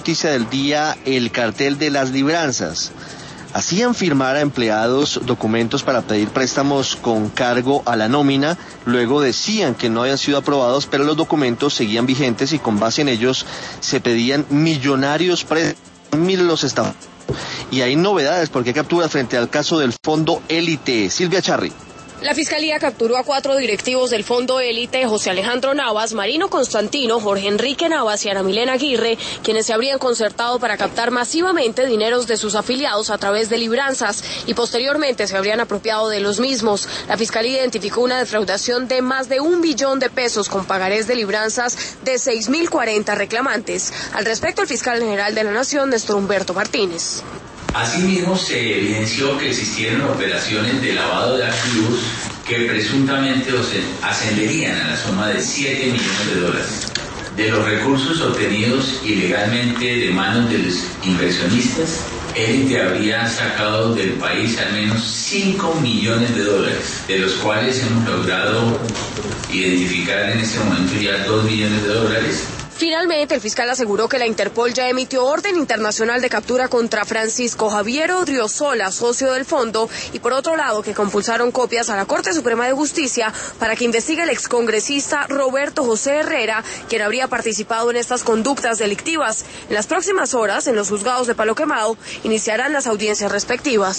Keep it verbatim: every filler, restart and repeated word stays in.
noticia del día, el cartel de las libranzas. Hacían firmar a empleados documentos para pedir préstamos con cargo a la nómina, luego decían que no habían sido aprobados, pero los documentos seguían vigentes y con base en ellos se pedían millonarios préstamos. Miren los estados. Y hay novedades porque hay capturas frente al caso del Fondo Élite. Silvia Charri. La Fiscalía capturó a cuatro directivos del Fondo Élite, José Alejandro Navas, Marino Constantino, Jorge Enrique Navas y Ana Milena Aguirre, quienes se habrían concertado para captar masivamente dineros de sus afiliados a través de libranzas y posteriormente se habrían apropiado de los mismos. La Fiscalía identificó una defraudación de más de un billón de pesos con pagarés de libranzas de seis mil cuarenta reclamantes. Al respecto, el fiscal general de la Nación, Néstor Humberto Martínez. Asimismo, se evidenció que existieron operaciones de lavado de activos que presuntamente ascenderían a la suma de siete millones de dólares. De los recursos obtenidos ilegalmente de manos de los inversionistas, Élite habría sacado del país al menos cinco millones de dólares, de los cuales hemos logrado identificar en este momento ya dos millones de dólares. Finalmente, el fiscal aseguró que la Interpol ya emitió orden internacional de captura contra Francisco Javier Odriozola, socio del fondo, y por otro lado que compulsaron copias a la Corte Suprema de Justicia para que investigue el excongresista Roberto José Herrera, quien habría participado en estas conductas delictivas. En las próximas horas, en los juzgados de Palo Quemado, iniciarán las audiencias respectivas.